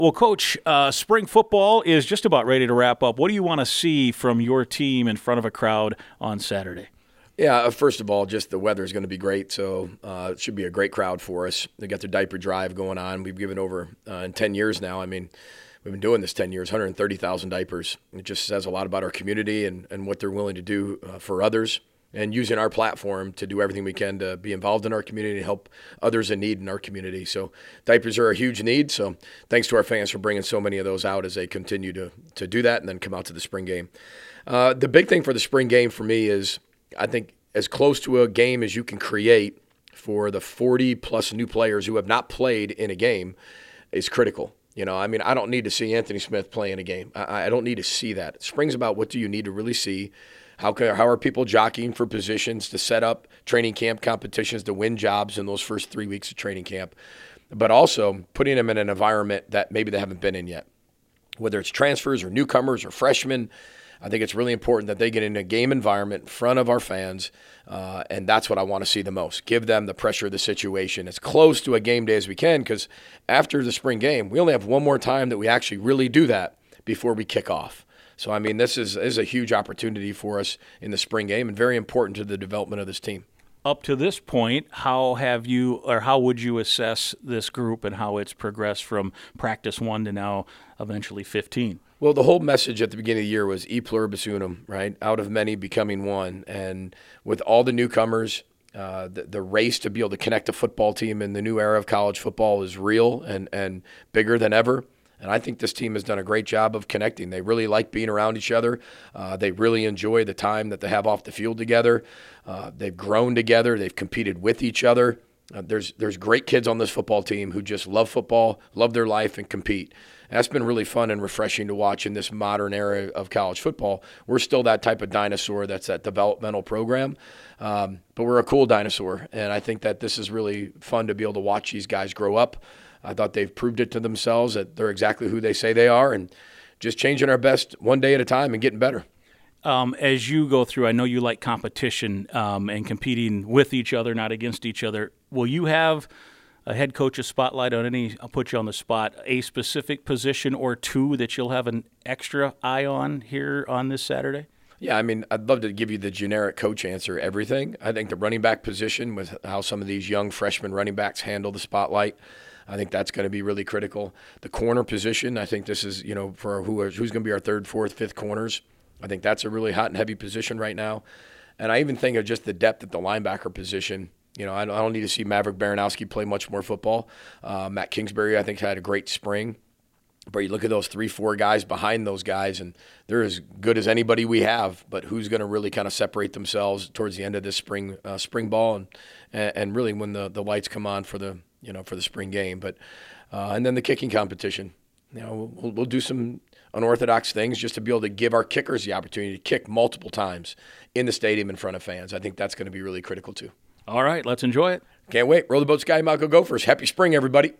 Well, Coach, spring football is just about ready to wrap up. What do you want to see from your team in front of a crowd on Saturday? Yeah, first of all, just the weather is going to be great, so it should be a great crowd for us. They got their diaper drive going on. We've given over in 10 years now. I mean, we've been doing this 10 years, 130,000 diapers. It just says a lot about our community and what they're willing to do for others, and using our platform to do everything we can to be involved in our community and help others in need in our community. So diapers are a huge need, so thanks to our fans for bringing so many of those out as they continue to do that and then come out to the spring game. The big thing for the spring game for me is, I think, as close to a game as you can create for the 40-plus new players who have not played in a game is critical. You know, I mean, I don't need to see Anthony Smith play in a game. I don't need to see that. Spring's about what do you need to really see. How are people jockeying for positions to set up training camp competitions to win jobs in those first 3 weeks of training camp, but also putting them in an environment that maybe they haven't been in yet, whether it's transfers or newcomers or freshmen. I think it's really important that they get in a game environment in front of our fans, and that's what I want to see the most. Give them the pressure of the situation as close to a game day as we can, because after the spring game, we only have one more time that we actually really do that before we kick off. So, I mean, this is a huge opportunity for us in the spring game and very important to the development of this team. Up to this point, how would you assess this group and how it's progressed from practice 1 to now eventually 15? Well, the whole message at the beginning of the year was e pluribus unum, right? Out of many becoming one. And with all the newcomers, the race to be able to connect a football team in the new era of college football is real and bigger than ever. And I think this team has done a great job of connecting. They really like being around each other. They really enjoy the time that they have off the field together. They've grown together. They've competed with each other. There's great kids on this football team who just love football, love their life, and compete. And that's been really fun and refreshing to watch in this modern era of college football. We're still that type of dinosaur that's that developmental program, but we're a cool dinosaur. And I think that this is really fun to be able to watch these guys grow up. I thought they've proved it to themselves that they're exactly who they say they are, and just changing our best one day at a time and getting better. As you go through, I know you like competition and competing with each other, not against each other. Will you have a head coach's spotlight on I'll put you on the spot, a specific position or two that you'll have an extra eye on here on this Saturday? Yeah, I mean, I'd love to give you the generic coach answer, everything. I think the running back position, with how some of these young freshman running backs handle the spotlight, I think that's going to be really critical. The corner position, I think this is, for who's going to be our third, fourth, fifth corners. I think that's a really hot and heavy position right now. And I even think of just the depth at the linebacker position. I don't need to see Maverick Baranowski play much more football. Matt Kingsbury, I think, had a great spring. But you look at those 3-4 guys behind those guys, and they're as good as anybody we have. But who's going to really kind of separate themselves towards the end of this spring ball and really when the lights come on for the spring game. But and then the kicking competition. We'll do some unorthodox things just to be able to give our kickers the opportunity to kick multiple times in the stadium in front of fans. I think that's going to be really critical too. All right, let's enjoy it. Can't wait. Roll the boat, Sky Malco Gophers. Happy spring, everybody.